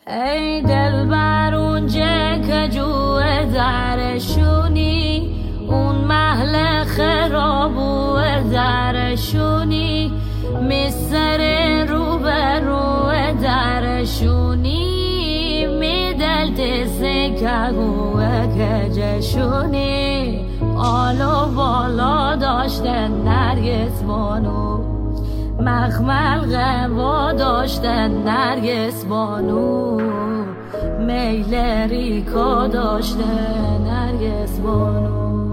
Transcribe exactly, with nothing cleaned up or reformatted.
ای دل بر اونجه که جوه درشونی، اون محل خرابو درشونی، میسر رو به رو درشونی، می دل تیسه که گوه که جشونی. آلو بالا داشته نرگس بانو، مخمل غوا داشته نرگس بانو، میل ریکا داشته نرگس بانو.